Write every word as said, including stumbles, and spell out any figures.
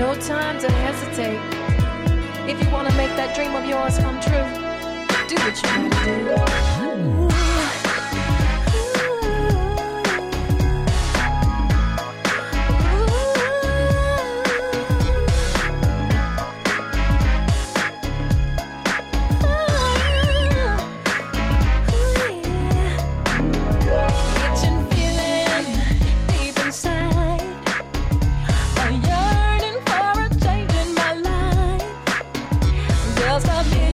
no time to hesitate. If you wanna make that dream of yours come true, do what you gotta do.